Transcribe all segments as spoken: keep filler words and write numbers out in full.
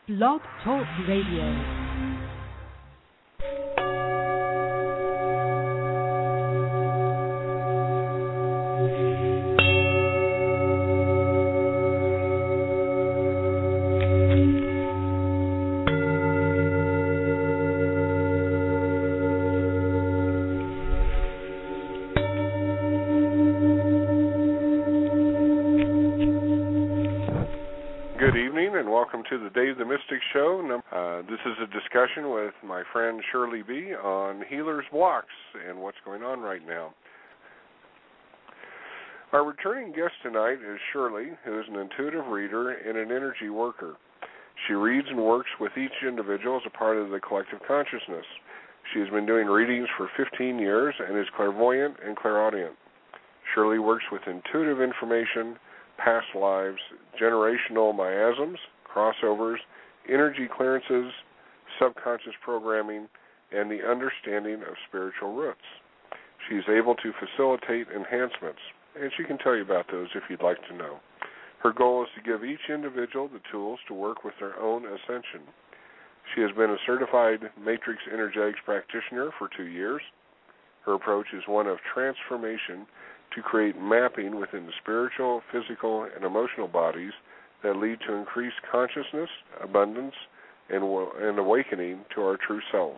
Blog Talk Radio. To the Dave the Mystic Show. Uh, this is a discussion with my friend Shirley B. on Healer's Blocks and what's going on right now. Our returning guest tonight is Shirley, who is an intuitive reader and an energy worker. She reads and works with each individual as a part of the collective consciousness. She has been doing readings for fifteen years and is clairvoyant and clairaudient. Shirley works with intuitive information, past lives, generational miasms, crossovers, energy clearances, subconscious programming, and the understanding of spiritual roots. She is able to facilitate enhancements, and she can tell you about those if you'd like to know. Her goal is to give each individual the tools to work with their own ascension. She has been a certified matrix energetics practitioner for two years. Her approach is one of transformation to create mapping within the spiritual, physical, and emotional bodies that lead to increased consciousness, abundance, and, and awakening to our true selves.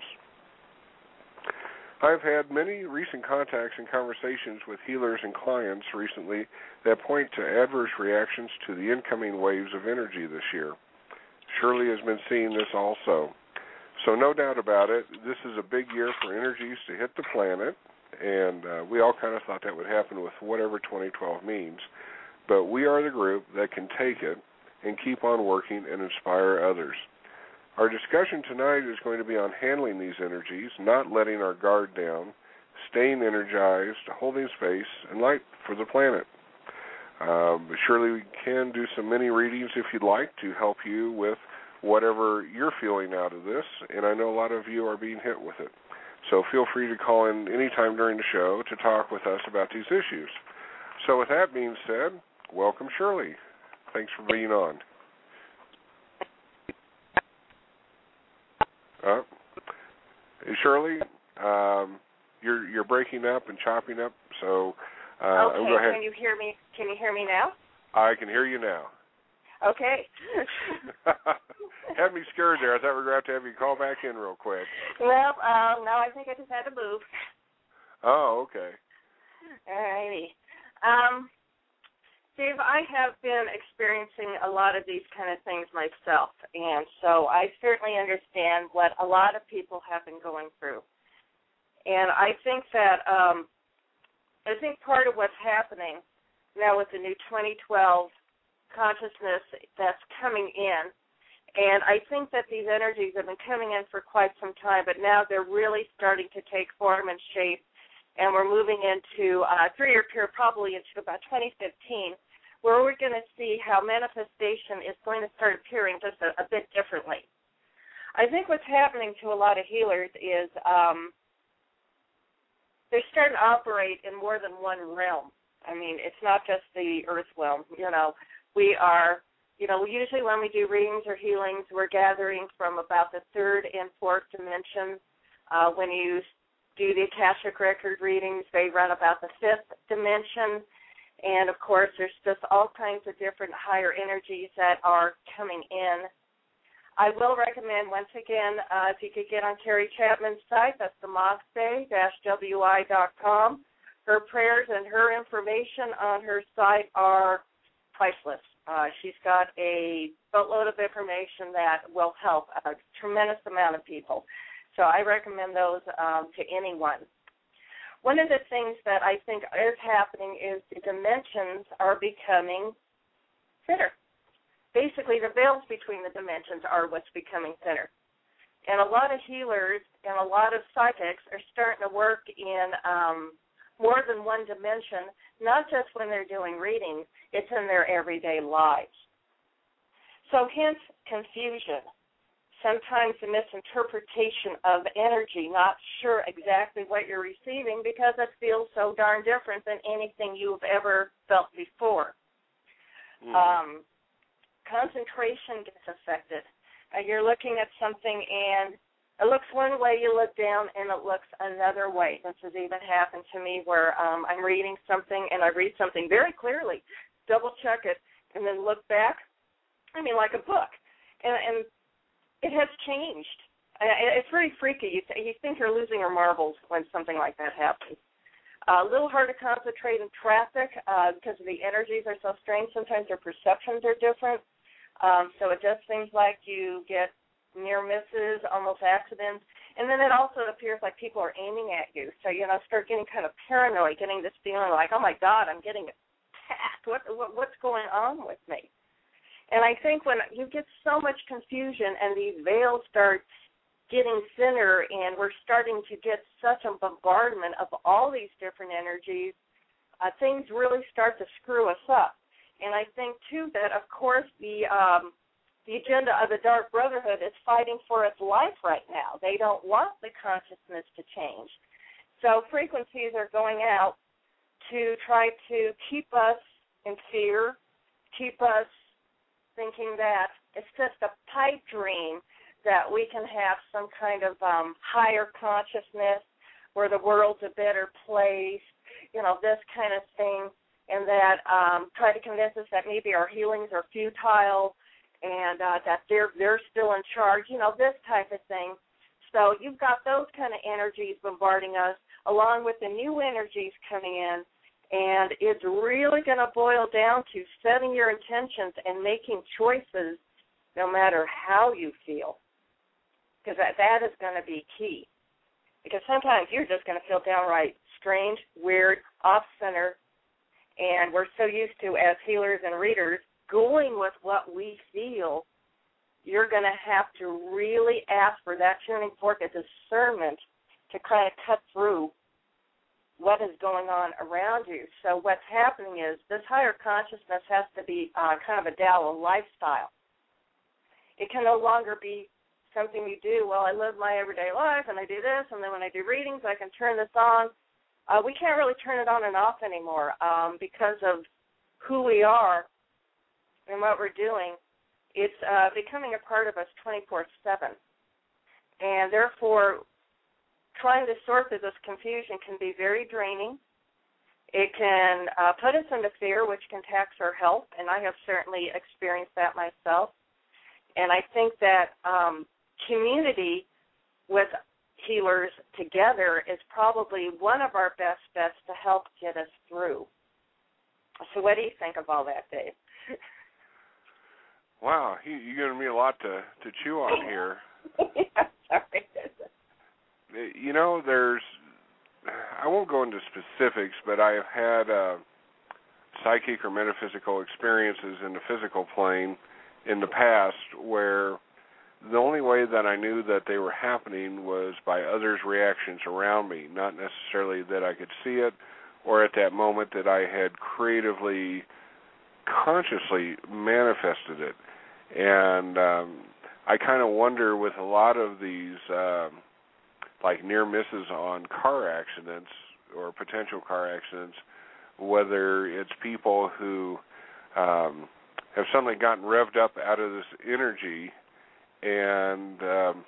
I've had many recent contacts and conversations with healers and clients recently that point to adverse reactions to the incoming waves of energy this year. Shirley has been seeing this also. So no doubt about it, this is a big year for energies to hit the planet, and uh, we all kind of thought that would happen with whatever twenty twelve means. But we are the group that can take it and keep on working and inspire others. Our discussion tonight is going to be on handling these energies, not letting our guard down, staying energized, holding space, and light for the planet. Um, surely we can do some mini readings if you'd like to help you with whatever you're feeling out of this, and I know a lot of you are being hit with it. So feel free to call in anytime during the show to talk with us about these issues. So with that being said, welcome Shirley. Thanks for being on. Uh, Shirley, um, you're you're breaking up and chopping up, so uh, okay. Go ahead. Can you hear me? Can you hear me now? I can hear you now. Okay. Had me scared there. I thought we were going to have to have you call back in real quick. Well, uh, no, I think I just had to move. Oh, okay. All righty. Um, Dave, I have been experiencing a lot of these kind of things myself, and so I certainly understand what a lot of people have been going through. And I think that um, I think part of what's happening now with the new twenty twelve consciousness that's coming in, and I think that these energies have been coming in for quite some time, but now they're really starting to take form and shape, and we're moving into a three-year period, probably into about twenty fifteen, where we're going to see how manifestation is going to start appearing just a, a bit differently. I think what's happening to a lot of healers is um, they're starting to operate in more than one realm. I mean, it's not just the earth realm. You know, we are, you know, usually when we do readings or healings, we're gathering from about the third and fourth dimension. Uh, when you do the Akashic Record readings, they run about the fifth dimension. And, of course, there's just all kinds of different higher energies that are coming in. I will recommend, once again, uh, if you could get on Terry Chapman's site, that's the moxbay dash w i dot com. Her prayers and her information on her site are priceless. Uh, she's got a boatload of information that will help a tremendous amount of people. So I recommend those um, to anyone. One of the things that I think is happening is the dimensions are becoming thinner. Basically, the veils between the dimensions are what's becoming thinner. And a lot of healers and a lot of psychics are starting to work in um, more than one dimension, not just when they're doing readings, it's in their everyday lives. So hence confusion. Sometimes the misinterpretation of energy, not sure exactly what you're receiving because it feels so darn different than anything you've ever felt before. Mm. Um, concentration gets affected. Uh, you're looking at something and it looks one way, you look down, and it looks another way. This has even happened to me where um, I'm reading something, and I read something very clearly, double-check it, and then look back. I mean, like a book. And, and it has changed. It's pretty freaky. You, th- you think you're losing your marbles when something like that happens. Uh, a little hard to concentrate in traffic uh, because the energies are so strange. Sometimes your perceptions are different. Um, so it just seems like you get near misses, almost accidents, and then it also appears like people are aiming at you. So, you know, start getting kind of paranoid, getting this feeling like, oh, my God, I'm getting attacked. What, what, what's going on with me? And I think when you get so much confusion and these veils start getting thinner and we're starting to get such a bombardment of all these different energies, uh, things really start to screw us up. And I think, too, that, of course, the um, The agenda of the Dark Brotherhood is fighting for its life right now. They don't want the consciousness to change. So frequencies are going out to try to keep us in fear, keep us thinking that it's just a pipe dream that we can have some kind of um, higher consciousness where the world's a better place, you know, this kind of thing, and that um, try to convince us that maybe our healings are futile, and uh, that they're they're still in charge, you know, this type of thing. So you've got those kind of energies bombarding us, along with the new energies coming in, and it's really going to boil down to setting your intentions and making choices no matter how you feel, because that, that is going to be key. Because sometimes you're just going to feel downright strange, weird, off-center, and we're so used to, as healers and readers, going with what we feel. You're going to have to really ask for that tuning fork of discernment to kind of cut through what is going on around you. So what's happening is this higher consciousness has to be uh, kind of a Tao lifestyle. It can no longer be something you do, well, I live my everyday life and I do this, and then when I do readings, I can turn this on. Uh, we can't really turn it on and off anymore um, because of who we are and what we're doing. It's uh, becoming a part of us twenty-four seven. And therefore, trying to sort through this confusion can be very draining. It can uh, put us into fear, which can tax our health, and I have certainly experienced that myself. And I think that um, community with healers together is probably one of our best bets to help get us through. So what do you think of all that, Dave? Wow, you, you're giving me a lot to, to chew on here. Yeah, sorry. You know, there's, I won't go into specifics, but I have had uh, psychic or metaphysical experiences in the physical plane in the past where the only way that I knew that they were happening was by others' reactions around me, not necessarily that I could see it or at that moment that I had creatively, consciously manifested it. And um, I kind of wonder with a lot of these, um, like near misses on car accidents or potential car accidents, whether it's people who um, have suddenly gotten revved up out of this energy and um,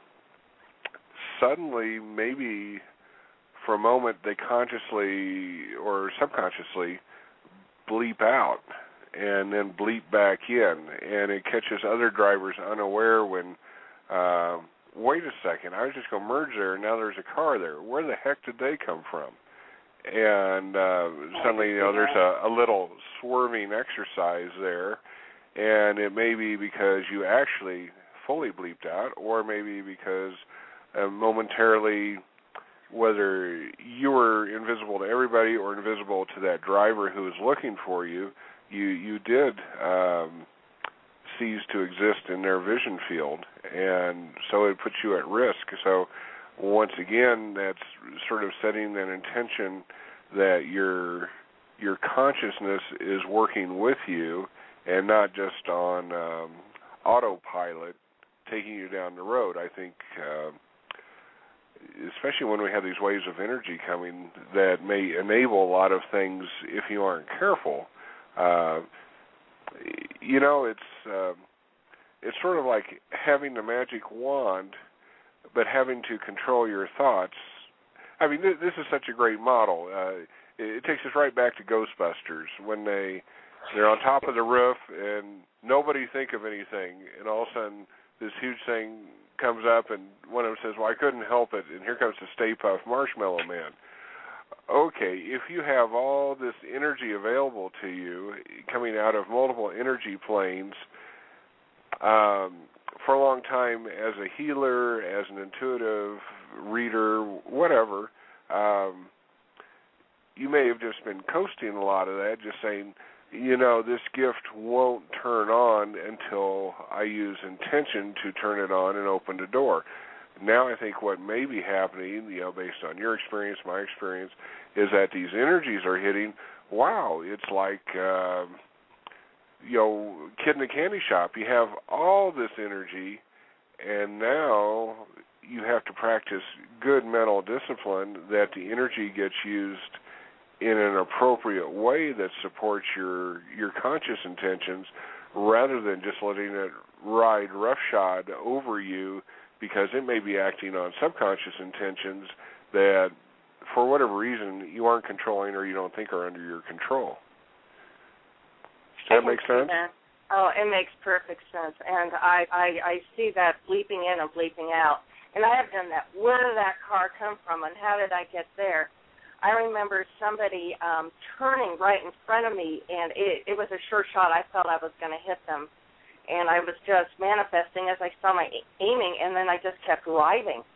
suddenly maybe for a moment they consciously or subconsciously bleep out and then bleep back in, and it catches other drivers unaware when, uh, wait a second, I was just going to merge there, and now there's a car there. Where the heck did they come from? And uh, suddenly, you know, there's a, a little swerving exercise there, and it may be because you actually fully bleeped out, or maybe because uh, momentarily, whether you were invisible to everybody or invisible to that driver who was looking for you, you you did um, cease to exist in their vision field, and so it puts you at risk. So once again, that's sort of setting an intention that your your consciousness is working with you and not just on um, autopilot taking you down the road. I think, uh, especially when we have these waves of energy coming that may enable a lot of things if you aren't careful. Uh, you know, it's uh, it's sort of like having the magic wand, but having to control your thoughts. I mean, th- this is such a great model. Uh, it, it takes us right back to Ghostbusters when they they're on top of the roof and nobody think of anything, and all of a sudden this huge thing comes up, and one of them says, "Well, I couldn't help it," and here comes the Stay Puft Marshmallow Man. Okay, if you have all this energy available to you coming out of multiple energy planes, um, for a long time as a healer, as an intuitive reader, whatever, um, you may have just been coasting a lot of that, just saying, you know, this gift won't turn on until I use intention to turn it on and open the door. Now I think what may be happening, you know, based on your experience, my experience, is that these energies are hitting, wow, it's like, uh, you know, kid in a candy shop. You have all this energy, and now you have to practice good mental discipline that the energy gets used in an appropriate way that supports your your conscious intentions rather than just letting it ride roughshod over you, because it may be acting on subconscious intentions that, for whatever reason, you aren't controlling or you don't think are under your control. Does that make sense? That. Oh, it makes perfect sense. And I, I, I see that bleeping in and bleeping out. And I have done that. Where did that car come from and how did I get there? I remember somebody um, turning right in front of me, and it, it was a sure shot. I felt I was going to hit them. And I was just manifesting as I saw my aiming, and then I just kept driving.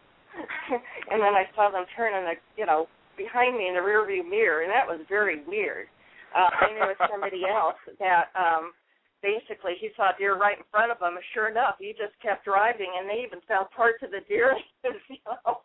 And then I saw them turn, in the, you know, behind me in the rearview mirror, and that was very weird. Uh, I knew it was somebody else that um, basically he saw a deer right in front of him, and sure enough, he just kept driving, and they even found parts of the deer, you know,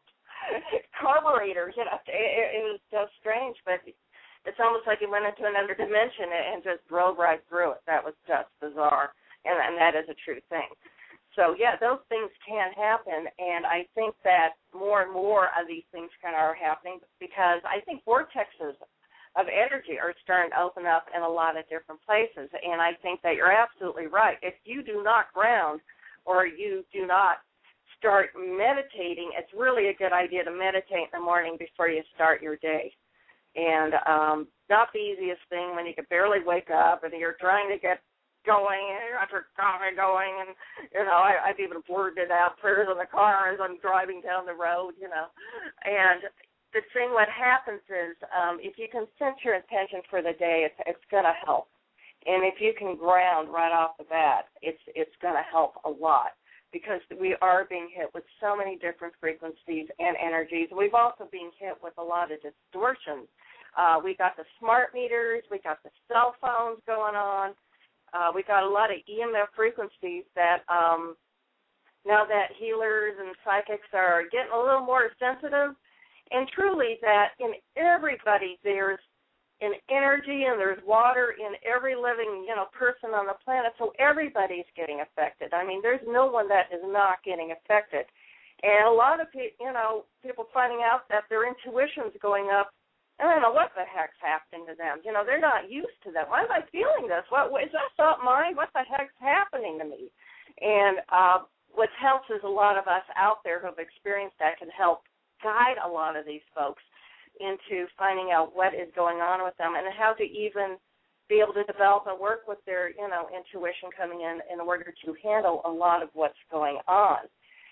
carburetor, you know. It, it was so strange, but it's almost like he went into another dimension and just drove right through it. That was just bizarre. And, and that is a true thing. So, yeah, those things can happen, and I think that more and more of these things kind of are happening because I think vortexes of energy are starting to open up in a lot of different places, and I think that you're absolutely right. If you do not ground or you do not start meditating, it's really a good idea to meditate in the morning before you start your day. And um, not the easiest thing when you can barely wake up and you're trying to get going, and after coffee going, and, you know, I, I've even blurted out prayers in the car as I'm driving down the road, you know. And the thing, what happens is um, if you can set your intention for the day, it's, it's going to help. And if you can ground right off the bat, it's it's going to help a lot because we are being hit with so many different frequencies and energies. We've also been hit with a lot of distortions. Uh, we got the smart meters, we got the cell phones going on. Uh, we got a lot of E M F frequencies that um, now that healers and psychics are getting a little more sensitive, and truly that in everybody there's an energy and there's water in every living, you know, person on the planet, so everybody's getting affected. I mean, there's no one that is not getting affected. And a lot of people, you know, people finding out that their intuition's going up. I don't know what the heck's happening to them. You know, they're not used to that. Why am I feeling this? What is that thought mine? What the heck's happening to me? And uh, what helps is a lot of us out there who have experienced that can help guide a lot of these folks into finding out what is going on with them and how to even be able to develop and work with their, you know, intuition coming in in order to handle a lot of what's going on.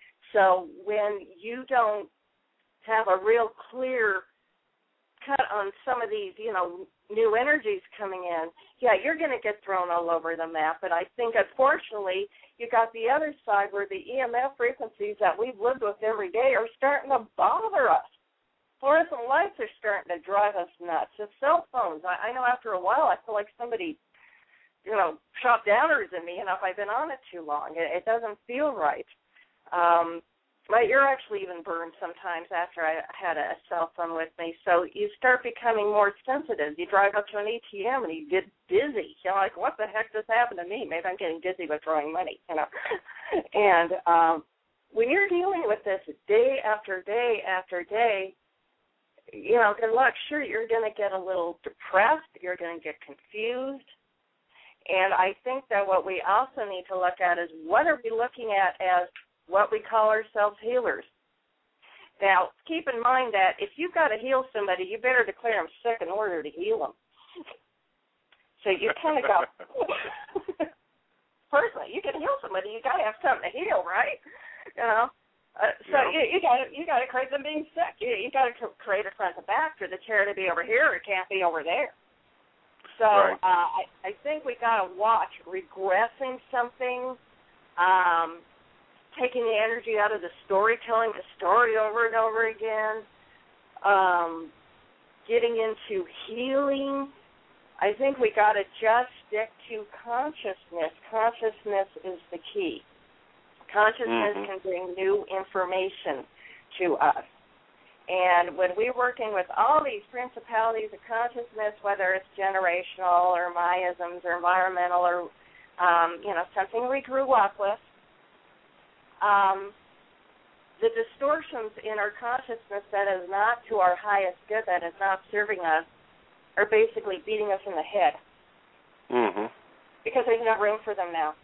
So when you don't have a real clear cut on some of these, you know, new energies coming in, yeah, you're going to get thrown all over the map. But I think, unfortunately, you got the other side where the E M F frequencies that we've lived with every day are starting to bother us. Fluorescent lights are starting to drive us nuts. The cell phones, I, I know after a while I feel like somebody, you know, shot downers in me, you know, if I've been on it too long. It, it doesn't feel right. Um, My ear actually even burned sometimes after I had a cell phone with me. So you start becoming more sensitive. You drive up to an A T M and you get dizzy. You're like, what the heck just happened to me? Maybe I'm getting dizzy withdrawing money, you know. And um, when you're dealing with this day after day after day, you know, good luck. Sure, you're going to get a little depressed. You're going to get confused. And I think that what we also need to look at is what are we looking at as what we call ourselves healers. Now, keep in mind that if you've got to heal somebody, you better declare them sick in order to heal them. So you kind of go, personally, you can heal somebody, you got to have something to heal, right? You know, uh, so yeah. you, you got to you got to create them being sick. You you got to create it front to back for the chair to be over here. It can't be over there. So right. uh, I I think we got to watch regressing something, um, taking the energy out of the story, telling the story over and over again, um, getting into healing. I think we got to just stick to consciousness. Consciousness is the key. Consciousness mm-hmm. can bring new information to us. And when we're working with all these principalities of consciousness, whether it's generational or miasms or environmental or, um, you know, something we grew up with, um, the distortions in our consciousness that is not to our highest good, that is not serving us, are basically beating us in the head. Mm-hmm. Because there's no room for them now.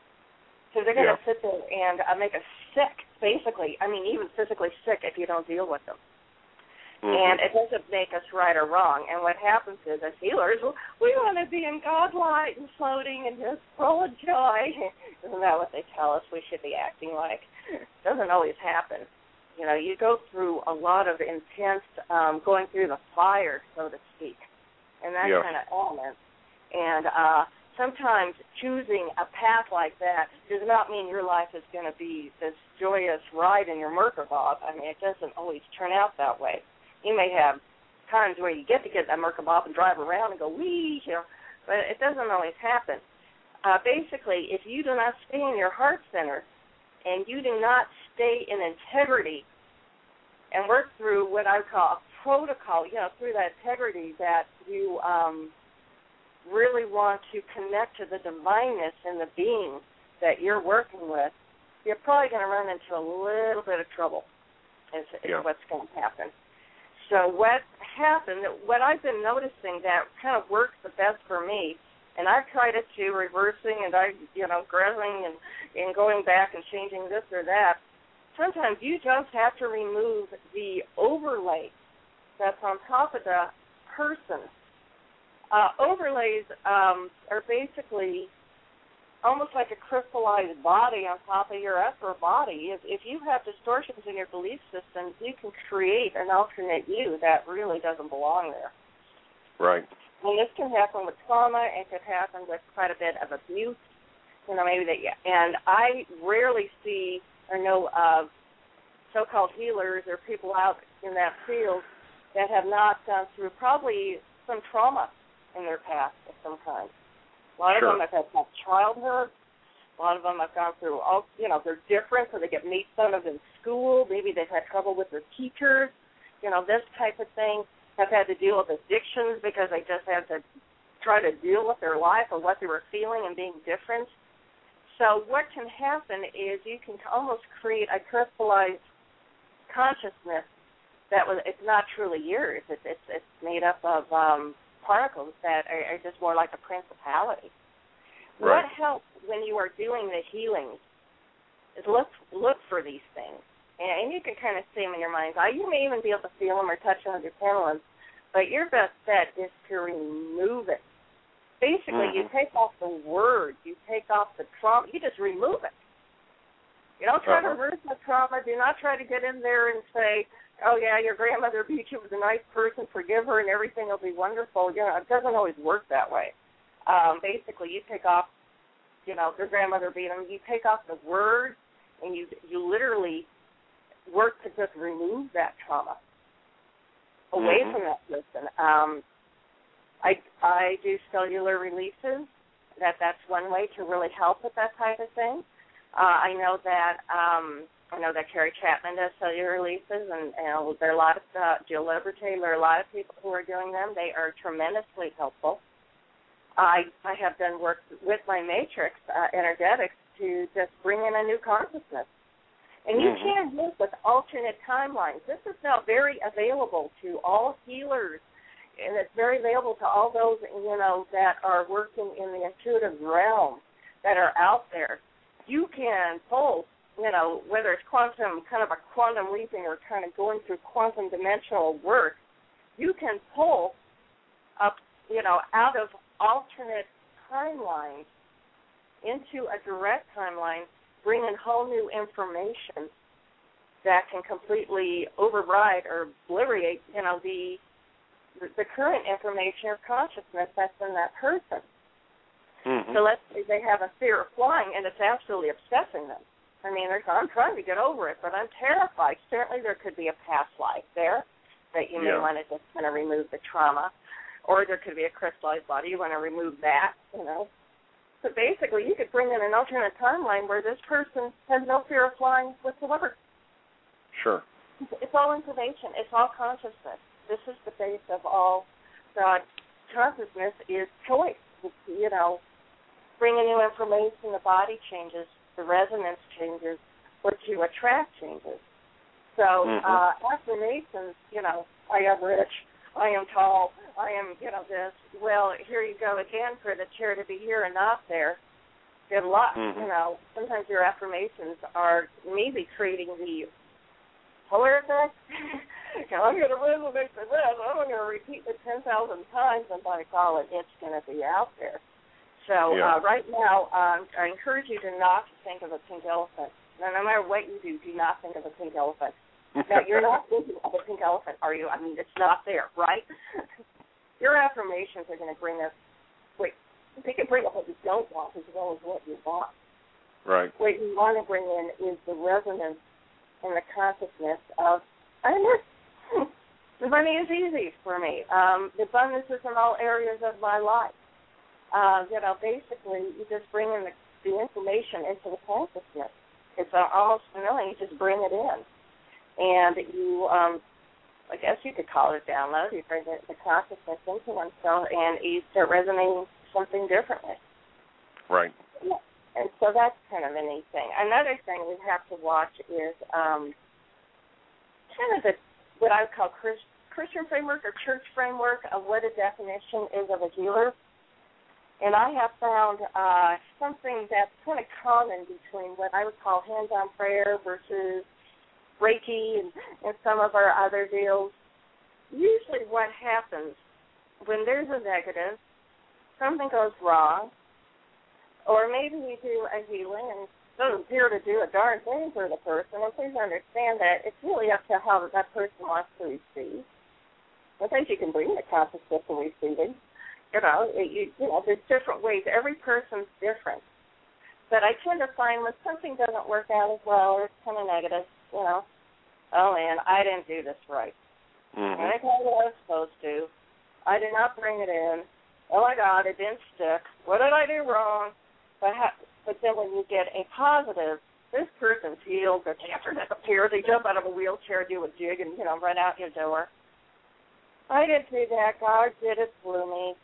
So they're going to yeah. sit there and uh, make us sick, basically. I mean, even physically sick if you don't deal with them. Mm-hmm. And it doesn't make us right or wrong. And what happens is, as healers, we want to be in God light and floating and just full of joy. Isn't that what they tell us we should be acting like? It doesn't always happen. You know, you go through a lot of intense um, going through the fire, so to speak, and that yeah. kind of element. And uh, sometimes choosing a path like that does not mean your life is going to be this joyous ride in your Merkabah. I mean, it doesn't always turn out that way. You may have times where you get to get that Merkabah and drive around and go, wee, you know, but it doesn't always happen. Uh, basically, if you do not stay in your heart center and you do not stay in integrity and work through what I call a protocol, you know, through that integrity that you um, really want to connect to the divineness in the being that you're working with, you're probably going to run into a little bit of trouble is, is yeah. what's going to happen. So what happened, what I've been noticing that kind of works the best for me, and I've tried it too, reversing and I, you know, grabbing and, and going back and changing this or that, sometimes you just have to remove the overlay that's on top of the person. Uh, overlays um, are basically almost like a crystallized body on top of your upper body. If, if you have distortions in your belief systems, you can create an alternate you that really doesn't belong there. Right. And this can happen with trauma. It could happen with quite a bit of abuse. You know, maybe that. Yeah. And I rarely see or know of so-called healers or people out in that field that have not gone through probably some trauma in their past of some kind. A lot sure. of them have had tough childhood. A lot of them have gone through, all, you know, they're different, so they get made fun of in school. Maybe they've had trouble with their teachers, you know, this type of thing. Have had to deal with addictions because they just had to try to deal with their life or what they were feeling and being different. So what can happen is you can almost create a crystallized consciousness that was it's not truly yours. It's it's, it's made up of um, particles that are, are just more like a principality. Right. What helps when you are doing the healings is look look for these things. And you can kind of see them in your mind's eye. You may even be able to feel them or touch them with your pendulum, but your best bet is to remove it. Basically, mm-hmm. you take off the word, you take off the trauma, you just remove it. You don't try uh-huh. to reverse the trauma. Do not try to get in there and say, oh, yeah, your grandmother beat you, was a nice person, forgive her, and everything will be wonderful. You know, it doesn't always work that way. Um, basically, you take off, you know, their grandmother beat them, you take off the word, and you you literally work to just remove that trauma away mm-hmm. from that person. Um, I I do cellular releases. That that's one way to really help with that type of thing. Uh, I know that um, I know that Carrie Chapman does cellular releases, and, and there are a lot of uh, Jill Liberty. There are a lot of people who are doing them. They are tremendously helpful. I I have done work with my matrix uh, energetics to just bring in a new consciousness. And you mm-hmm. can work with alternate timelines. This is now very available to all healers and it's very available to all those, you know, that are working in the intuitive realm that are out there. You can pull, you know, whether it's quantum, kind of a quantum leaping or kind of going through quantum dimensional work, you can pull up, you know, out of alternate timelines into a direct timeline, bring in whole new information that can completely override or obliterate, you know, the the current information or consciousness that's in that person. Mm-hmm. So let's say they have a fear of flying, and it's absolutely obsessing them. I mean, I'm trying to get over it, but I'm terrified. Certainly there could be a past life there that you may yeah. want to just kind of remove the trauma, or there could be a crystallized body. You want to remove that, you know. So basically you could bring in an alternate timeline where this person has no fear of flying whatsoever. Sure. It's all information. It's all consciousness. This is the base of all God. Consciousness is choice. It's, you know, bringing new information, the body changes, the resonance changes, what you attract changes. So mm-hmm. uh, affirmations, you know, I am rich, I am tall, I am, you know, this. Well, here you go again for the chair to be here and not there. Good luck. Mm-hmm. You know, sometimes your affirmations are maybe creating the polar effect. You know, I'm going to resonate to this. I'm going to repeat it ten thousand times, and by golly, it's going to be out there. So yeah. uh, right now, um, I encourage you to not think of a pink elephant. No, no matter what you do, do not think of a pink elephant. Now, you're not thinking of a pink elephant, are you? I mean, it's not there, right? Your affirmations are going to bring us, wait, they can bring up what you don't want as well as what you want. Right. What you want to bring in is the resonance and the consciousness of, I know, the money is easy for me. Um, the abundance is in all areas of my life. Uh, you know, basically, you just bring in the, the information into the consciousness. It's uh, almost familiar. You just bring it in. And you, um, I guess you could call it download. You bring the, the consciousness into oneself, and you start resonating something differently. Right. Yeah. And so that's kind of a neat thing. Another thing we have to watch is um, kind of the what I would call Christ, Christian framework or church framework of what a definition is of a healer. And I have found uh, something that's kind of common between what I would call hands-on prayer versus Reiki and, and some of our other deals. Usually what happens when there's a negative, something goes wrong, or maybe we do a healing and doesn't appear to do a darn thing for the person, and please understand that it's really up to how that person wants to receive. I think you can bring the consciousness to receiving. You know, it, you, you know, there's different ways. Every person's different. But I tend to find when something doesn't work out as well or it's kind of negative, you know, oh, man, I didn't do this right. Mm-hmm. I didn't do what I was supposed to. I did not bring it in. Oh, my God, it didn't stick. What did I do wrong? But, ha- but then when you get a positive, this person's healed, their cancer disappears, they jump out of a wheelchair, do a jig, and, you know, run out your door. I didn't do that. God did it through me.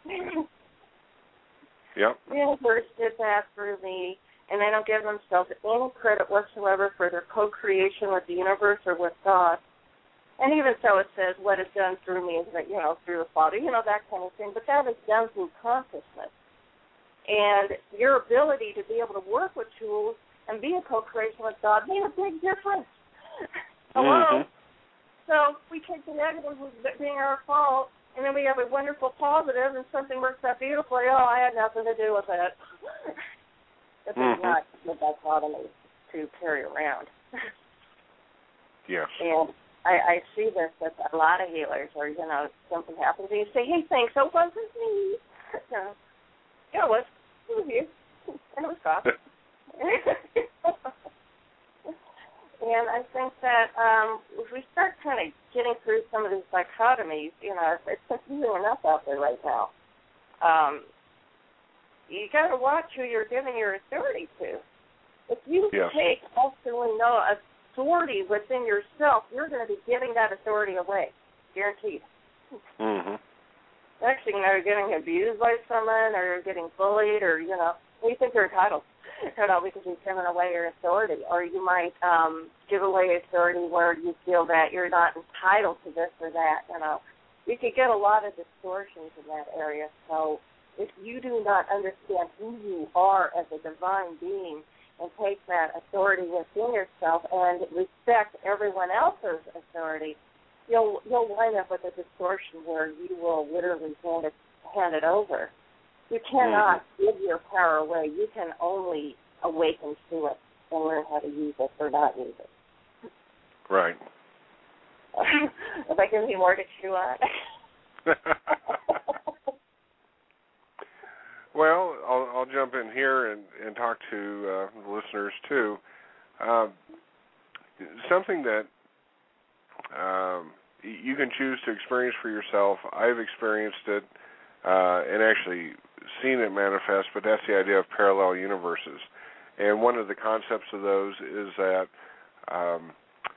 Yep. The universe did that through me, and they don't give themselves any credit whatsoever for their co-creation with the universe or with God. And even so, it says what is done through me is, you know, through the Father, you know, that kind of thing. But that is done through consciousness. And your ability to be able to work with tools and be a co-creation with God made a big difference. Hello? Mm-hmm. So we take the negative as being our fault, and then we have a wonderful positive, and something works out beautifully. Oh, I had nothing to do with it. This mm-hmm. is not the dichotomy to carry around. Yes. And I, I see this with a lot of healers where, you know, something happens, and you say, hey, thanks, so it wasn't me. You know, yeah, it was. It was you. And it was God. And I think that um, if we start kind of getting through some of these dichotomies, you know, it's confusing enough out there right now. Um, you got to watch who you're giving your authority to. If you yeah. take absolutely no authority within yourself, you're going to be giving that authority away, guaranteed. Mm-hmm. Next thing you know, you're getting abused by someone, or you're getting bullied, or, you know, you think you're entitled. You know, because you've given away your authority. Or you might um, give away authority where you feel that you're not entitled to this or that, you know. you could get a lot of distortions in that area. So if you do not understand who you are as a divine being and take that authority within yourself and respect everyone else's authority, you'll you'll wind up with a distortion where you will literally hand it, hand it over. You cannot mm-hmm. give your power away. You can only awaken to it and learn how to use it or not use it. Right. If I give you more to chew on. Well, I'll, I'll jump in here and, and talk to uh, the listeners, too. Um, something that um, you can choose to experience for yourself. I've experienced it uh, and actually seen it manifest, but that's the idea of parallel universes. And one of the concepts of those is that um,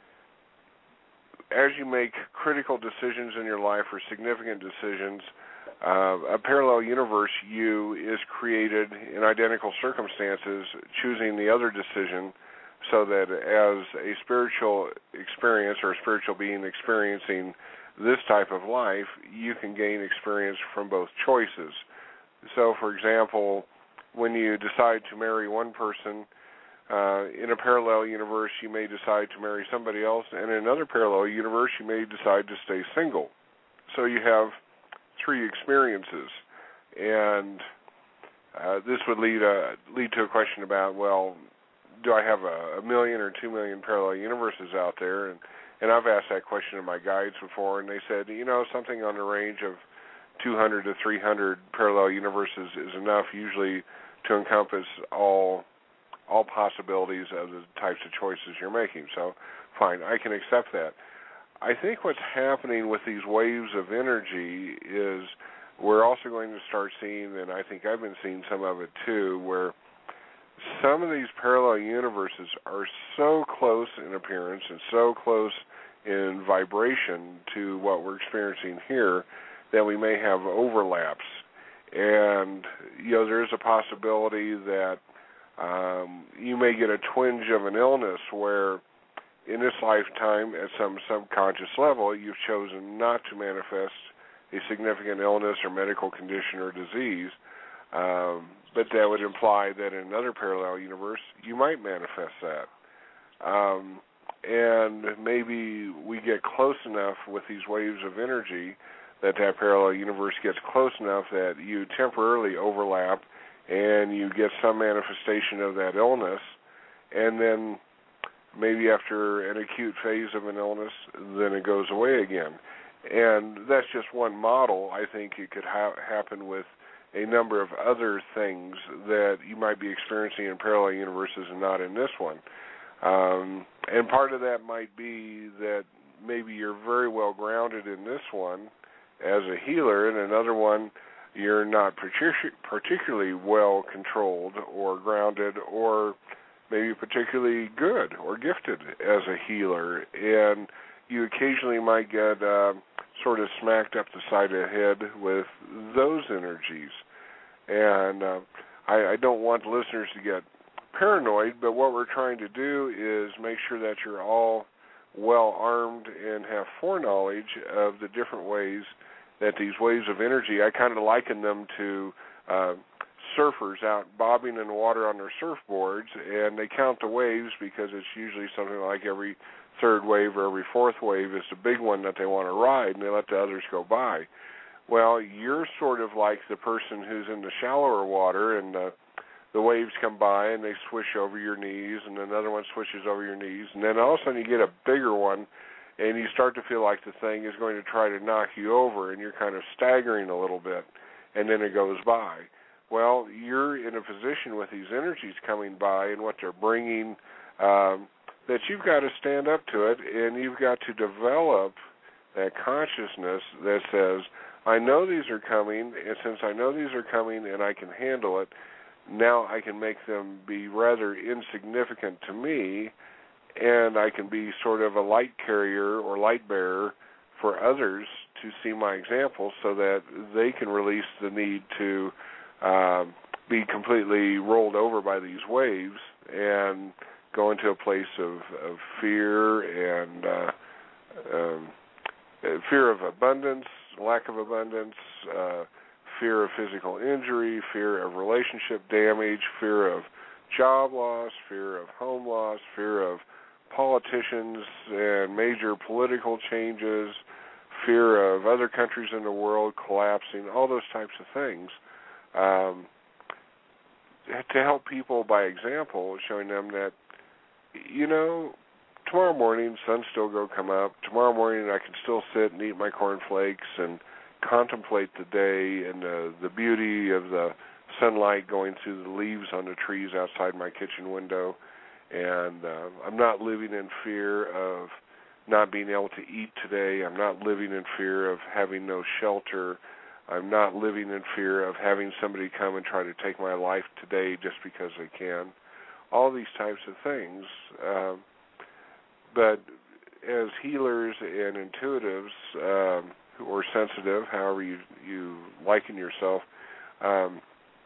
as you make critical decisions in your life or significant decisions, Uh, a parallel universe you is created in identical circumstances, choosing the other decision so that as a spiritual experience or a spiritual being experiencing this type of life, you can gain experience from both choices. So, for example, when you decide to marry one person, uh, in a parallel universe you may decide to marry somebody else, and in another parallel universe you may decide to stay single. So you have three experiences, and uh, this would lead a, lead to a question about, well, do I have a, a million or two million parallel universes out there? And, and I've asked that question to my guides before, and they said, you know, something on the range of two hundred to three hundred parallel universes is enough usually to encompass all all possibilities of the types of choices you're making. So, fine, I can accept that. I think what's happening with these waves of energy is we're also going to start seeing, and I think I've been seeing some of it too, where some of these parallel universes are so close in appearance and so close in vibration to what we're experiencing here that we may have overlaps. And, you know, there is a possibility that um, you may get a twinge of an illness where in this lifetime, at some subconscious level, you've chosen not to manifest a significant illness or medical condition or disease, um, but that would imply that in another parallel universe, you might manifest that. Um, and maybe we get close enough with these waves of energy that that parallel universe gets close enough that you temporarily overlap and you get some manifestation of that illness, and then maybe after an acute phase of an illness, then it goes away again. And that's just one model. I think it could ha- happen with a number of other things that you might be experiencing in parallel universes and not in this one. Um, and part of that might be that maybe you're very well grounded in this one as a healer, and another one you're not partic- particularly well controlled or grounded or maybe particularly good or gifted as a healer, and you occasionally might get uh, sort of smacked up the side of the head with those energies. And uh, I, I don't want the listeners to get paranoid, but what we're trying to do is make sure that you're all well armed and have foreknowledge of the different ways that these waves of energy, I kind of liken them to uh, surfers out bobbing in the water on their surfboards, and they count the waves because it's usually something like every third wave or every fourth wave is the big one that they want to ride, and they let the others go by. Well, you're sort of like the person who's in the shallower water, and uh, the waves come by and they swish over your knees, and another one swishes over your knees, and then all of a sudden you get a bigger one, and you start to feel like the thing is going to try to knock you over, and you're kind of staggering a little bit, and then it goes by. Well, you're in a position with these energies coming by and what they're bringing um, that you've got to stand up to it, and you've got to develop that consciousness that says, I know these are coming, and since I know these are coming and I can handle it, now I can make them be rather insignificant to me, and I can be sort of a light carrier or light bearer for others to see my example so that they can release the need to uh, be completely rolled over by these waves and go into a place of, of fear and uh, um, uh, fear of abundance, lack of abundance, uh, fear of physical injury, fear of relationship damage, fear of job loss, fear of home loss, fear of politicians and major political changes, fear of other countries in the world collapsing, all those types of things. Um, to help people by example, showing them that, you know, tomorrow morning, sun still go come up. Tomorrow morning, I can still sit and eat my cornflakes and contemplate the day and the, the beauty of the sunlight going through the leaves on the trees outside my kitchen window. And uh, I'm not living in fear of not being able to eat today. I'm not living in fear of having no shelter. I'm not living in fear of having somebody come and try to take my life today just because they can. All these types of things. Um, but as healers and intuitives, um, or sensitive, however you, you liken yourself, um,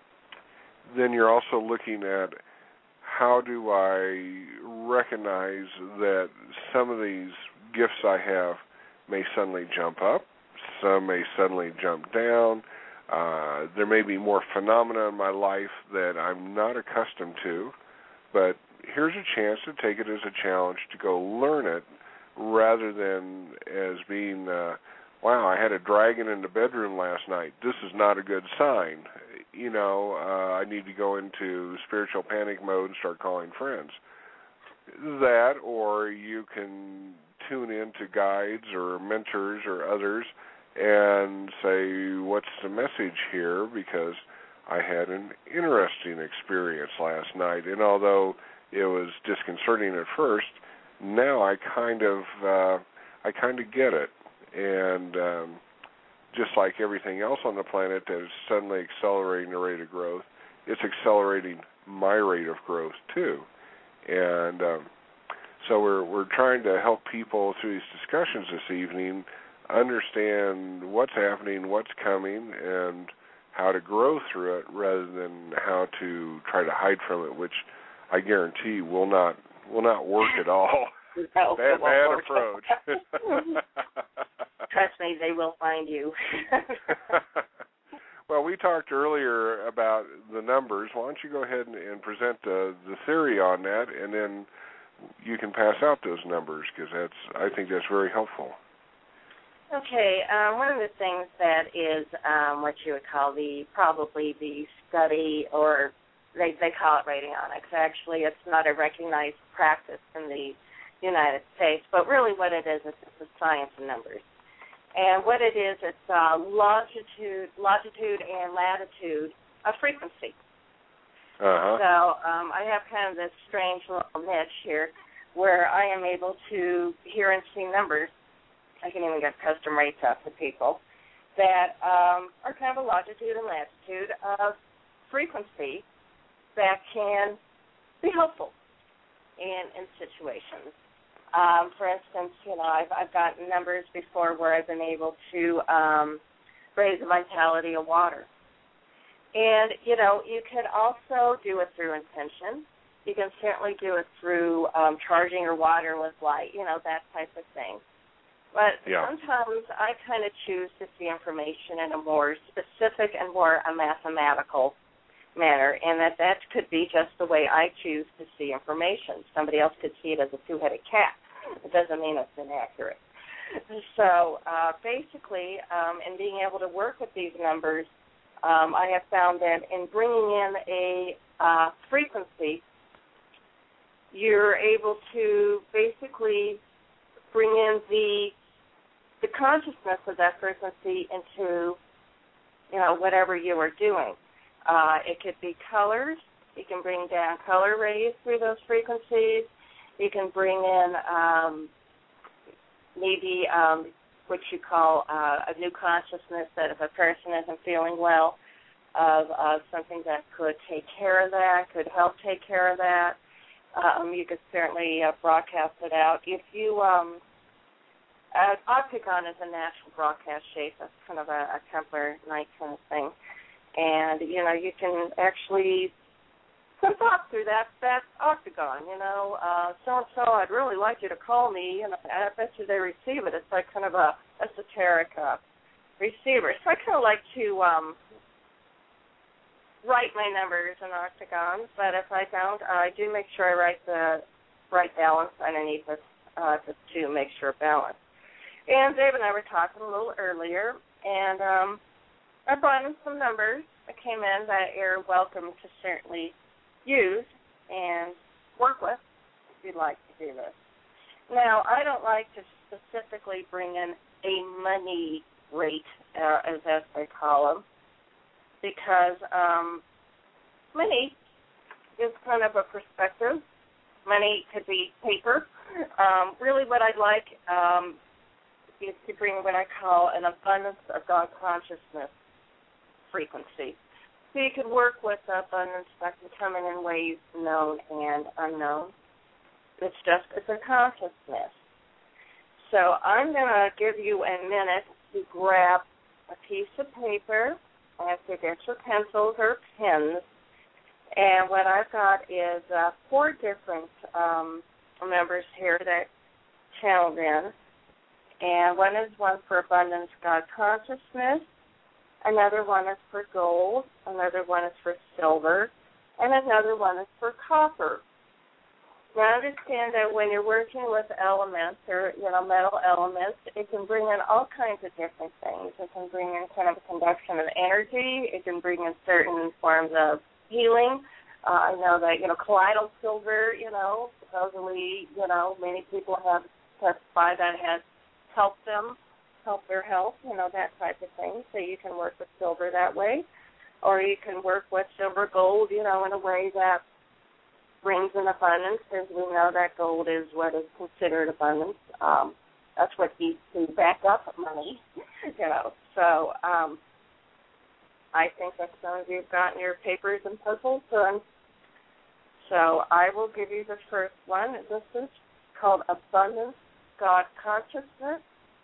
then you're also looking at how do I recognize that some of these gifts I have may suddenly jump up, some may suddenly jump down. Uh, there may be more phenomena in my life that I'm not accustomed to, but here's a chance to take it as a challenge to go learn it rather than as being, uh, wow, I had a dragon in the bedroom last night. This is not a good sign. You know, uh, I need to go into spiritual panic mode and start calling friends. That, or you can tune in to guides or mentors or others and say, what's the message here? Because I had an interesting experience last night, and although it was disconcerting at first, now I kind of, uh, I kind of get it. And um, just like everything else on the planet that is suddenly accelerating the rate of growth, it's accelerating my rate of growth too. And um, so we're we're trying to help people through these discussions this evening understand what's happening, what's coming, and how to grow through it rather than how to try to hide from it, which I guarantee will not will not work at all. No, bad bad approach. Trust me, they will find you. Well, we talked earlier about the numbers. Why don't you go ahead and, and present the, the theory on that, and then you can pass out those numbers, because that's I think that's very helpful. Okay, um, one of the things that is um, what you would call the probably the study, or they they call it radionics. Actually, it's not a recognized practice in the United States, but really what it is is it's a science of numbers. And what it is, it's uh, longitude, longitude and latitude of frequency. Uh-huh. So um, I have kind of this strange little niche here where I am able to hear and see numbers. I can even get custom rates up to people that um, are kind of a longitude and latitude of frequency that can be helpful in, in situations. Um, for instance, you know, I've, I've gotten numbers before where I've been able to um, raise the vitality of water. And, you know, you can also do it through intention. You can certainly do it through um, charging your water with light, you know, that type of thing. But yeah. Sometimes I kind of choose to see information in a more specific and more a mathematical manner, and that that could be just the way I choose to see information. Somebody else could see it as a two-headed cat. It doesn't mean it's inaccurate. So uh, basically, um, in being able to work with these numbers, um, I have found that in bringing in a uh, frequency, you're able to basically bring in the the consciousness of that frequency into, you know, whatever you are doing. Uh, it could be colors. You can bring down color rays through those frequencies. You can bring in um, maybe um, what you call uh, a new consciousness, that if a person isn't feeling well, of uh, something that could take care of that, could help take care of that. Um, you could certainly uh, broadcast it out. If you, um, uh, Opticon is a national broadcast shape. That's kind of a, a Templar night kind of thing. And, you know, you can actually some thought through that that octagon. You know, uh, so and so, I'd really like you to call me, and I bet you they receive it. It's like kind of a esoteric uh, receiver. So I kind of like to um, write my numbers in octagons, but if I don't, I do make sure I write the right balance underneath it uh, just to make sure balance. And Dave and I were talking a little earlier, and um, I brought in some numbers that came in that you're welcome to certainly use and work with if you'd like to do this. Now, I don't like to specifically bring in a money rate, uh, as, as they call them, because um, money is kind of a perspective. Money could be paper. Um, really what I'd like um, is to bring what I call an abundance of God consciousness frequency. So you can work with abundance that can come in in ways known and unknown. It's just, it's a consciousness. So I'm going to give you a minute to grab a piece of paper, and to get your pencils or pens. And what I've got is uh, four different um, numbers here that channeled in. And one is one for abundance, God consciousness. Another one is for gold. Another one is for silver. And another one is for copper. Now understand that when you're working with elements or, you know, metal elements, it can bring in all kinds of different things. It can bring in kind of a conduction of energy. It can bring in certain forms of healing. Uh, I know that, you know, colloidal silver, you know, supposedly, you know, many people have testified that it has helped them, helped their health, you know, that type of thing. So you can work with silver that way. Or you can work with silver gold, you know, in a way that brings in abundance, because we know that gold is what is considered abundance. Um, that's what needs to back up money, you know. So um, I think that some of you have gotten your papers and puzzles done. So I will give you the first one. This is called Abundance God Consciousness.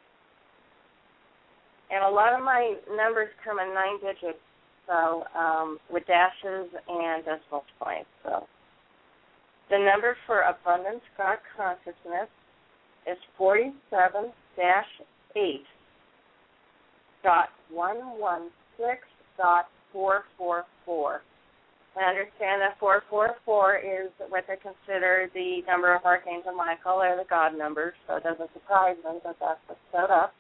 And a lot of my numbers come in nine digits, so um, with dashes and decimal points. So the number for Abundance God Consciousness is forty-seven dash eight dot one one six dot four four four. I understand that four four four is what they consider the number of Archangel Michael, or the God number, so it doesn't surprise me that that's what's set up.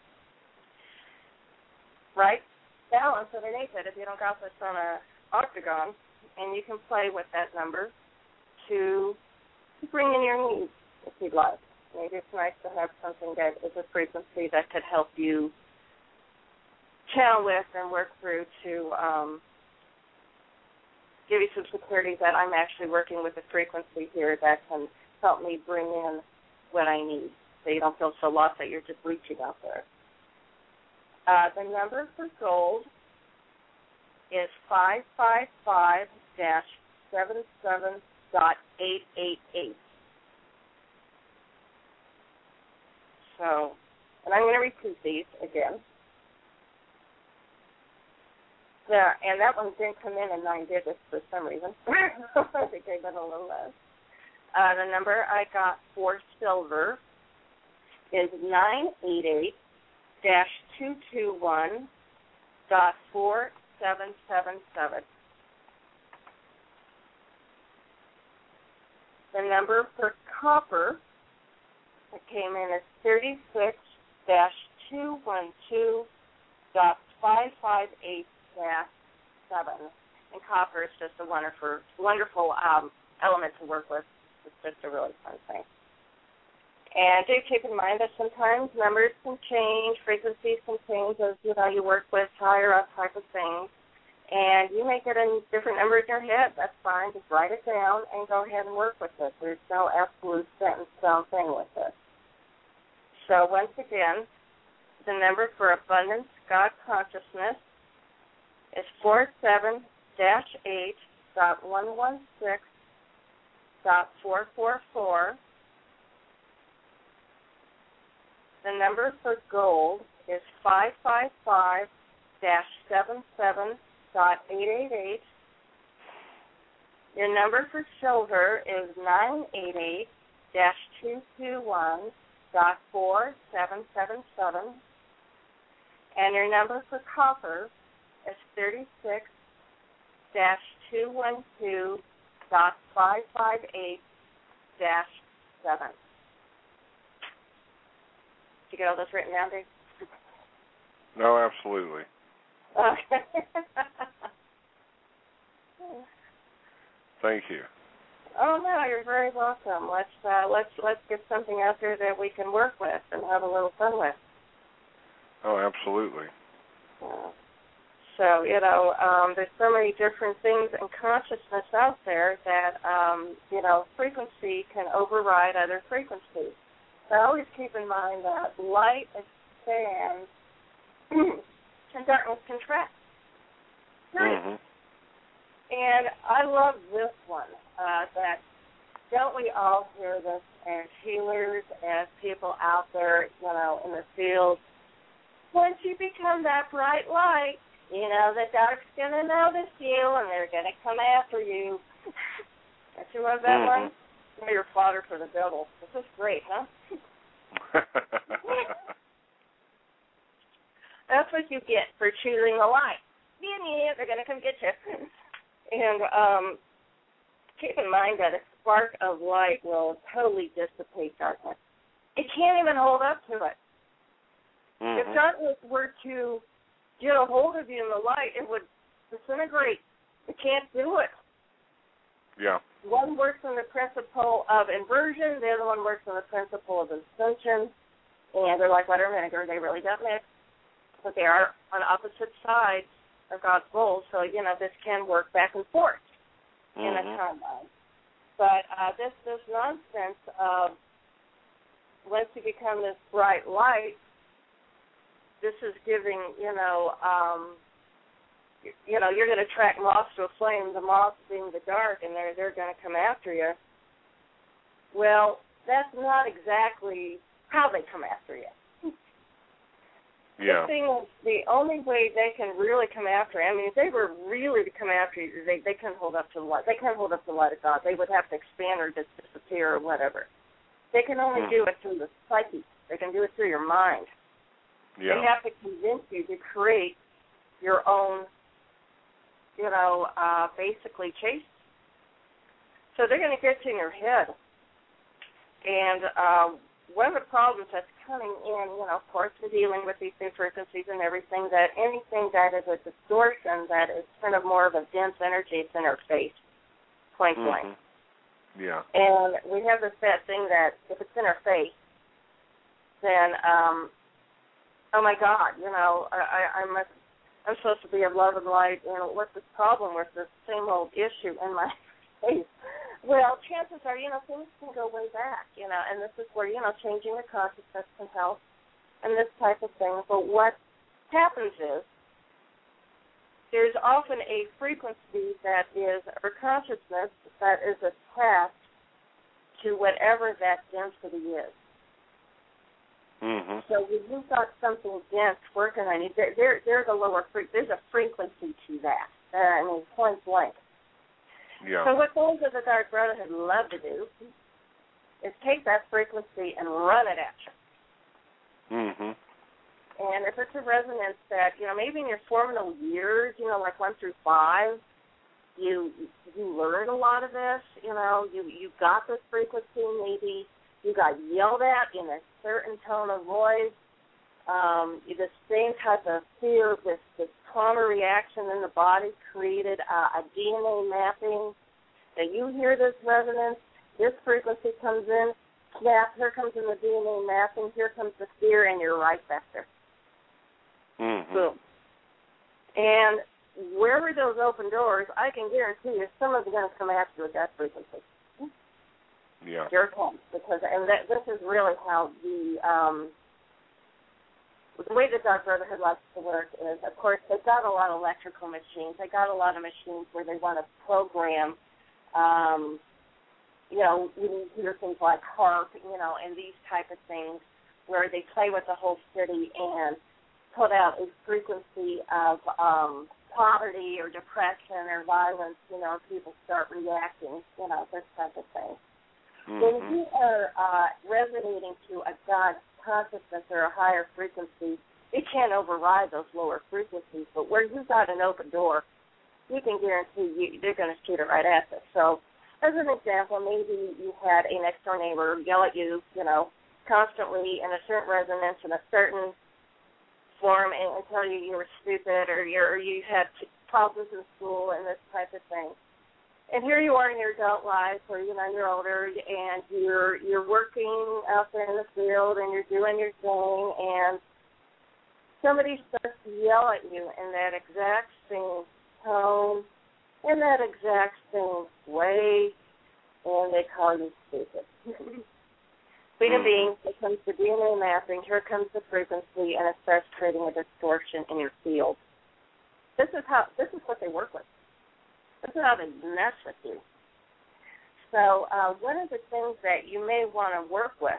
Right balance underneath it, if you don't got this on an octagon, and you can play with that number to bring in your needs, if you'd like. Maybe it's nice to have something that is a frequency that could help you channel with and work through to um, give you some security that I'm actually working with a frequency here that can help me bring in what I need, so you don't feel so lost that you're just reaching out there. Uh, the number for gold is five five five dash seven seven dot eight eight eight. So, and I'm going to repeat these again. The, and that one didn't come in in nine digits for some reason. I think I got a little less. Uh, the number I got for silver is nine eight eight dash two two one dot four seven seven seven. The number for copper that came in is thirty-six dash two one two dot five five eight dash seven. And copper is just a wonderful, wonderful um, element to work with. It's just a really fun thing. And do keep in mind that sometimes numbers can change, frequencies can change as, you know, you work with higher up type of things. And you may get a different number in your head. That's fine. Just write it down and go ahead and work with it. There's no absolute set in stone thing with it. So once again, the number for Abundance God Consciousness is four seven dash eight dot one one six dot four four four. The number for gold is five five five dash seven seven dot eight eight eight. Your number for silver is nine eight eight, two two one, four seven seven seven. And your number for copper is thirty-six, two one two, five five eight, seven. Did you get all this written down, Dave? No, absolutely. Okay. Thank you. Oh no, you're very welcome. Let's uh, let's let's get something out there that we can work with and have a little fun with. Oh, absolutely. Uh, so you know, um, there's so many different things in consciousness out there that um, you know, frequency can override other frequencies. So always keep in mind that light expands and darkness contracts. Mm-hmm. And I love this one, uh, that don't we all hear this as healers, as people out there, you know, in the field? Once you become that bright light, you know, the dark's going to notice you and they're going to come after you. Don't you love that mm-hmm. one? Well, you're fodder for the devil. This is great, huh? That's what you get for choosing the light. Yeah, yeah, they're going to come get you. And um, keep in mind that a spark of light will totally dissipate darkness. It can't even hold up to it. Mm-hmm. If darkness were to get a hold of you in the light, it would disintegrate. It can't do it. Yeah. One works on the principle of inversion, the other one works on the principle of ascension, and they're like butter and vinegar. They really don't mix, but they are on opposite sides of God's bowl, so, you know, this can work back and forth mm-hmm. in a timeline. But uh, this, this nonsense of once you become this bright light, this is giving, you know, um, you, you know, you're going to attract moths to a flame, the moths being the dark, and they're, they're going to come after you. Well, that's not exactly how they come after you. Yeah. The thing is, the only way they can really come after you, I mean, if they were really to come after you, they, they couldn't hold up to the light. They couldn't hold up to the light of God. They would have to expand or just disappear or whatever. They can only mm. do it through the psyche. They can do it through your mind. Yeah. They have to convince you to create your own, you know, uh, basically chase. So they're going to get you in your head. And uh, one of the problems that's coming in, you know, of course, we're dealing with these new frequencies and everything, that anything that is a distortion, that is kind of more of a dense energy, it's in our face, point blank. Mm-hmm. Yeah. And we have this bad thing that if it's in our face, then, um, oh, my God, you know, I, I, I'm, a, I'm supposed to be of love and light, and what's this problem with this same old issue in my face? Well, chances are, you know, things can go way back, you know, and this is where, you know, changing the consciousness can help and this type of thing. But what happens is there's often a frequency that is, or consciousness that is attached to whatever that density is. Mm-hmm. So when you've got something dense working on you, there, there, there's a lower fre- there's a frequency to that. Uh, I mean, point blank. Yeah. So what those of the Dark Brotherhood love to do is take that frequency and run it at you. Mm-hmm. And if it's a resonance that, you know, maybe in your formative years, you know, like one through five, you you learned a lot of this, you know, you, you got this frequency, maybe you got yelled at in a certain tone of voice, um, the same type of fear, this, this trauma reaction in the body created uh, a D N A mapping, that you hear this resonance, this frequency comes in, snap, here comes in the D N A mapping, here comes the fear, and you're right back there. Mm-hmm. Boom. And wherever those open doors, I can guarantee you someone's going to come after you with that frequency. Yeah. Here it comes. Because, and that, this is really how the... Um, the way the Dark Brotherhood likes to work is, of course, they've got a lot of electrical machines. They've got a lot of machines where they want to program, um, you know, you hear things like harp, you know, and these type of things where they play with the whole city and put out a frequency of um, poverty or depression or violence, you know, people start reacting, you know, this type of thing. Mm-hmm. When you are uh, resonating to a God consciousness or a higher frequency, it can't override those lower frequencies. But where you've got an open door, you can guarantee you they're going to shoot it right at you. So, as an example, maybe you had a next-door neighbor yell at you, you know, constantly in a certain resonance in a certain form and, and tell you you were stupid or, you're, or you had problems in school and this type of thing. And here you are in your adult life, or you know you're older, and you're you're working out there in the field, and you're doing your thing, and somebody starts to yell at you in that exact same tone, in that exact same way, and they call you stupid. Human beings, it comes to D N A mapping. Here comes the frequency, and it starts creating a distortion in your field. This is how. This is what they work with. This is how they mess with you. So uh, one of the things that you may want to work with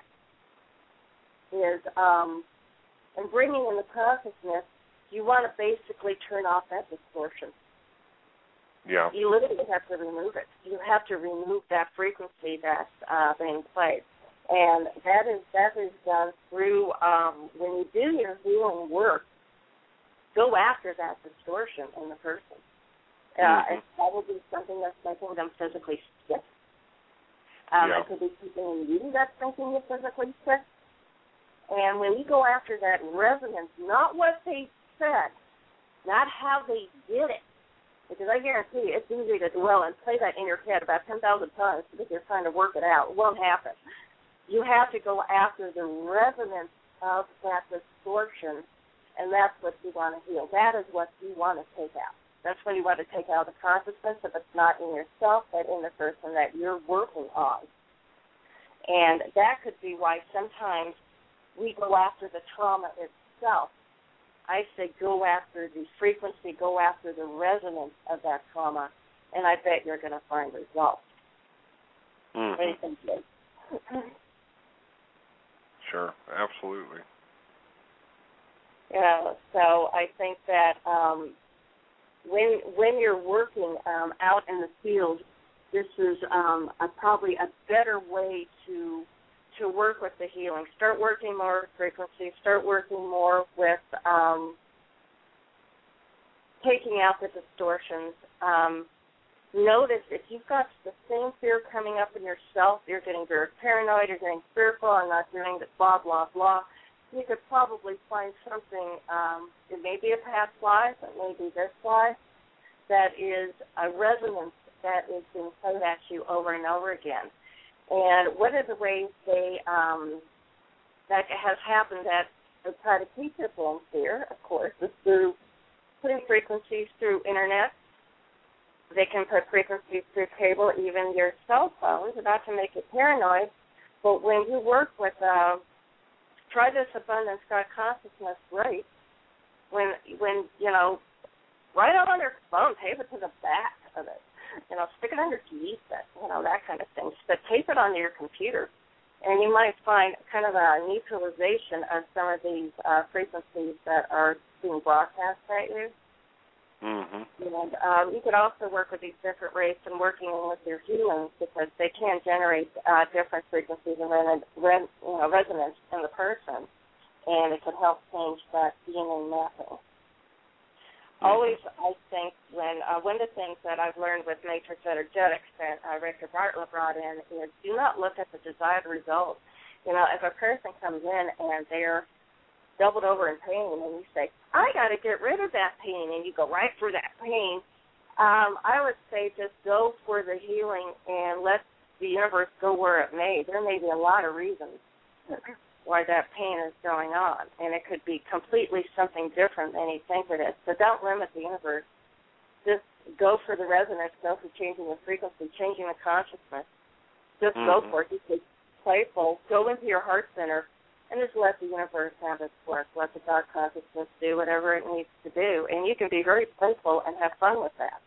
is, um, in bringing in the consciousness, you want to basically turn off that distortion. Yeah. You literally have to remove it. You have to remove that frequency that's uh, being played. And that is that is done through, um, when you do your healing work, go after that distortion in the person. Uh, mm-hmm. It's probably something that's making them physically sick. Um, yeah. It could be something in you that's making you physically sick. And when you go after that resonance, not what they said, not how they did it, because I guarantee you it's easy to dwell and play that in your head about ten thousand times because you're trying to work it out. It won't happen. You have to go after the resonance of that distortion, and that's what you want to heal. That is what you want to take out. That's when you want to take out the consciousness if it's not in yourself, but in the person that you're working on. And that could be why sometimes we go after the trauma itself. I say go after the frequency, go after the resonance of that trauma, and I bet you're going to find results. Mm-hmm. What do you think, Jake? Sure, absolutely. Yeah, so I think that um, when when you're working um, out in the field, this is um, a, probably a better way to to work with the healing. Start working more with frequency. Start working more with um, taking out the distortions. Um, notice if you've got the same fear coming up in yourself, you're getting very paranoid, you're getting fearful, I'm not doing this, blah, blah, blah. You could probably find something, um, it may be a past life, it may be this life, that is a resonance that is being played at you over and over again. And one of the ways they um, that has happened that they try to keep people in fear, of course, is through putting frequencies through internet. They can put frequencies through cable, even your cell phones, not to make you paranoid. But when you work with uh, try this abundance God consciousness rate, when, when you know, write it on your phone, tape it to the back of it, you know, stick it on your T V set, you know, that kind of thing. But tape it onto your computer, and you might find kind of a neutralization of some of these uh, frequencies that are being broadcast at you. Mm-hmm. And um, you could also work with these different rates and working with your healings because they can generate uh, different frequencies and re- re- you know, resonance in the person, and it could help change that D N A mapping. Mm-hmm. Always, I think, when uh, one of the things that I've learned with Matrix Energetics that uh, Richard Bartlett brought in is do not look at the desired result. You know, if a person comes in and they're doubled over in pain, and you say, I got to get rid of that pain, and you go right through that pain, um, I would say just go for the healing and let the universe go where it may. There may be a lot of reasons why that pain is going on, and it could be completely something different than you think it is. So don't limit the universe. Just go for the resonance, go for changing the frequency, changing the consciousness. Just mm-hmm. go for it. Just be playful. Go into your heart center and just let the universe have its work. Let the God consciousness do whatever it needs to do. And you can be very playful and have fun with that.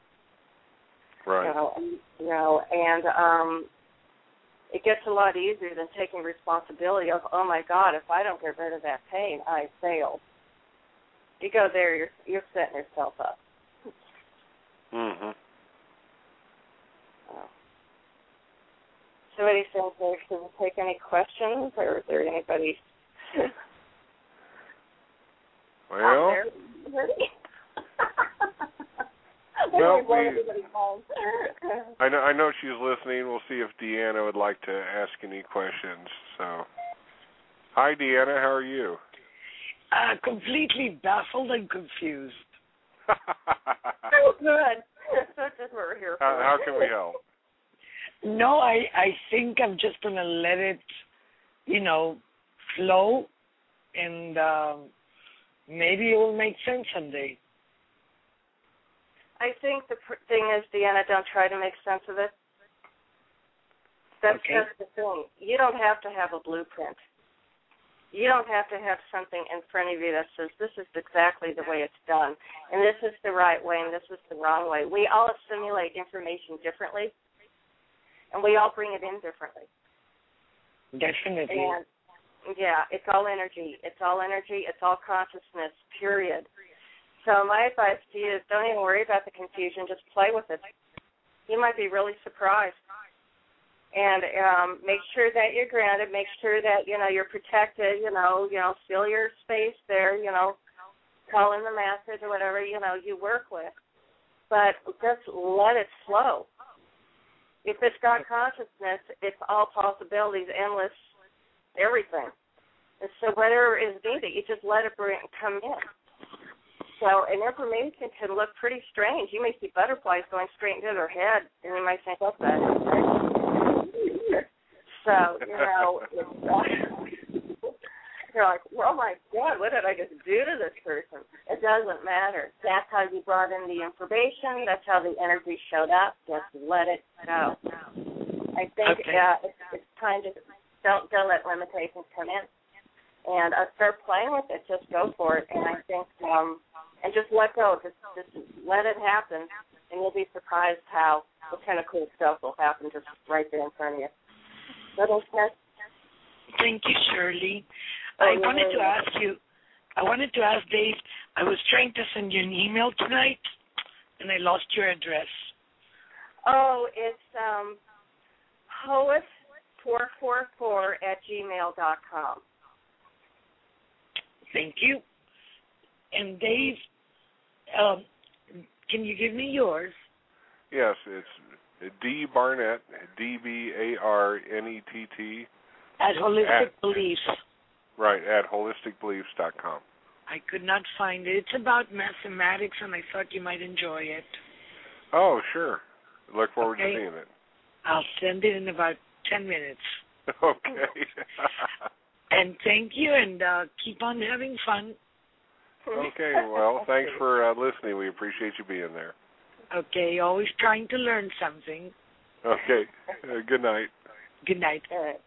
Right. You know, and, you know, and um, it gets a lot easier than taking responsibility of, oh, my God, if I don't get rid of that pain, I failed. You go there, you're, you're setting yourself up. Mm-hmm. So, so what do you think? There? Should we take any questions, or is there anybody well, out there? well, we, I know I know she's listening. We'll see if Deanna would like to ask any questions. So, hi, Deanna. How are you? Uh, completely baffled and confused. Oh, good. That's just what we're here for. How, how can we help? No, I, I think I'm just going to let it, you know, flow, and um, maybe it will make sense someday. I think the pr- thing is, Deanna, don't try to make sense of it. That's okay. just the thing. You don't have to have a blueprint. You don't have to have something in front of you that says this is exactly the way it's done, and this is the right way, and this is the wrong way. We all assimilate information differently, and we all bring it in differently. Definitely. And, yeah, it's all energy. It's all energy. It's all consciousness, period. So my advice to you is don't even worry about the confusion. Just play with it. You might be really surprised. And um, make sure that you're grounded. Make sure that, you know, you're protected, you know, you know, fill your space there, you know, call in the masters or whatever, you know, you work with. But just let it flow. If it's got consciousness, it's all possibilities, endless, everything. And so whatever is needed, you just let it bring, come in. So an information can look pretty strange. You may see butterflies going straight into their head, and you might think, what's that? So, you know, it's, uh, you're like, oh, my God, what did I just do to this person? It doesn't matter. That's how you brought in the information. That's how the energy showed up. Just let it go. I think okay. uh, it's, it's time to don't, don't let limitations come in. And uh, start playing with it. Just go for it. And I think, um, and just let go. Just, just let it happen. And you'll be surprised how what kind of cool stuff will happen just right there in front of you. Little Smith. Thank you, Shirley. Oh, I wanted to ask you, I wanted to ask Dave, I was trying to send you an email tonight, and I lost your address. Oh, it's um, Hoeth four four four at gmail dot com. Thank you. And Dave, um, can you give me yours? Yes, it's D Barnett, D B A R N E T T. At Holistic at, Beliefs. Right, at holistic beliefs dot com. I could not find it. It's about mathematics, and I thought you might enjoy it. Oh, sure. Look forward okay. to seeing it. I'll send it in about ten minutes. Okay. And thank you, and uh, keep on having fun. Okay, well, thanks for uh, listening. We appreciate you being there. Okay, always trying to learn something. Okay, uh, good night. Good night. All right.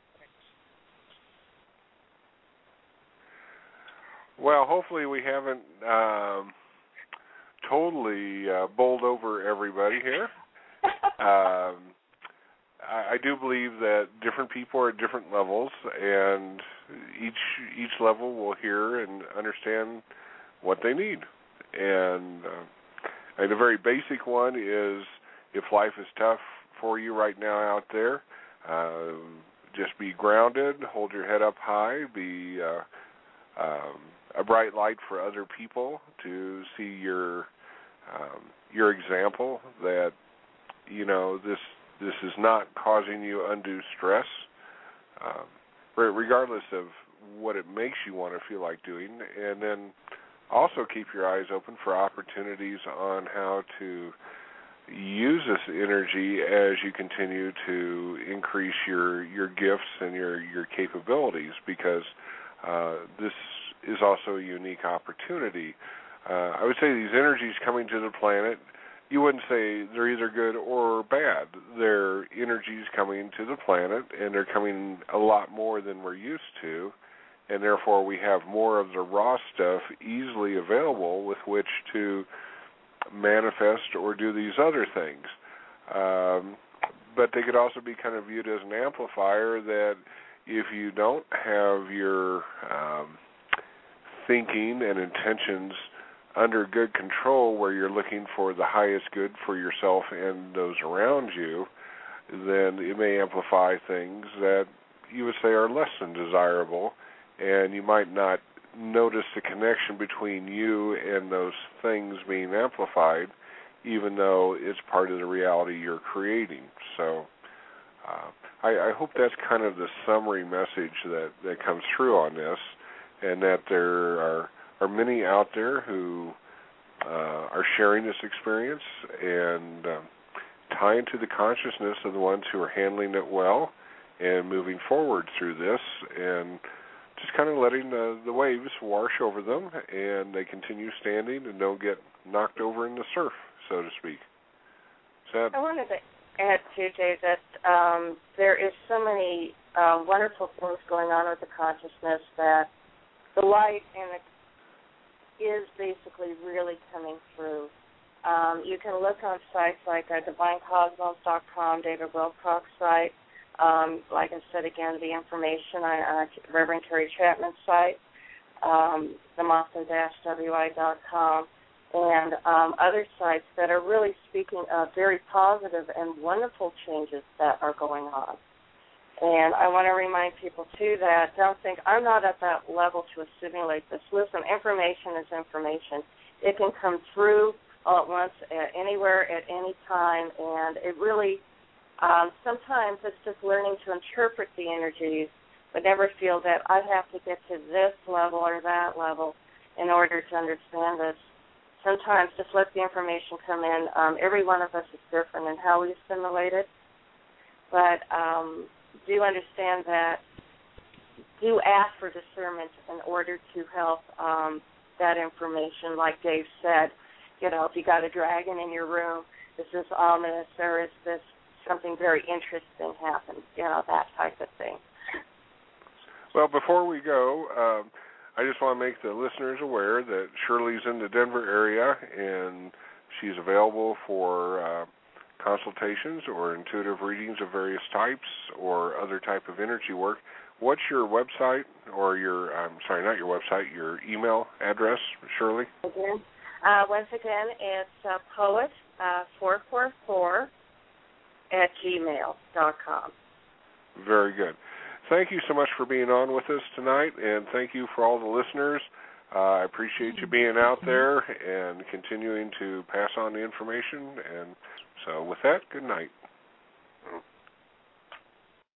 Well, hopefully we haven't um, totally uh, bowled over everybody here. um, I, I do believe that different people are at different levels, and each each level will hear and understand what they need. And, uh, and the very basic one is, if life is tough for you right now out there, uh, just be grounded, hold your head up high, be uh, um, a bright light for other people to see your um, your example that, you know, this this is not causing you undue stress, um, regardless of what it makes you want to feel like doing. And then also keep your eyes open for opportunities on how to use this energy as you continue to increase your your gifts and your, your capabilities, because uh, this is also a unique opportunity. Uh, I would say these energies coming to the planet, you wouldn't say they're either good or bad. They're energies coming to the planet, and they're coming a lot more than we're used to, and therefore we have more of the raw stuff easily available with which to manifest or do these other things. Um, but they could also be kind of viewed as an amplifier that if you don't have your um, thinking and intentions under good control, where you're looking for the highest good for yourself and those around you, then it may amplify things that you would say are less than desirable, and you might not notice the connection between you and those things being amplified, even though it's part of the reality you're creating. So uh, I, I hope that's kind of the summary message that, that comes through on this, and that there are, are many out there who uh, are sharing this experience and um, tying to the consciousness of the ones who are handling it well and moving forward through this, and just kind of letting the, the waves wash over them, and they continue standing and don't get knocked over in the surf, so to speak. That... I wanted to add, too, Jay, that um, there is so many uh, wonderful things going on with the consciousness, that the light and it is basically really coming through. Um, you can look on sites like uh, divine cosmos dot com, David Wilcock's site. Um, like I said, again, the information on uh, Reverend Terry Chapman's site, um, the Mothman W I dot com, and um, other sites that are really speaking of very positive and wonderful changes that are going on. And I want to remind people, too, that don't think I'm not at that level to assimilate this. Listen, information is information. It can come through all at once, at anywhere, at any time, and it really, um, sometimes it's just learning to interpret the energies, but never feel that I have to get to this level or that level in order to understand this. Sometimes just let the information come in. Um, every one of us is different in how we assimilate it, but um, do understand that, do ask for discernment in order to help um, that information. Like Dave said, you know, if you got a dragon in your room, is this ominous, or is this something very interesting happen? You know, that type of thing. Well, before we go, um, I just want to make the listeners aware that Shirley's in the Denver area, and she's available for uh, consultations or intuitive readings of various types or other type of energy work. What's your website or your, I'm sorry, not your website, your email address, Shirley? Again, uh, once again, it's uh, poet uh, four four four at gmail dot com. Very good. Thank you so much for being on with us tonight, and thank you for all the listeners. Uh, I appreciate you being out there and continuing to pass on the information. And so with that, good night.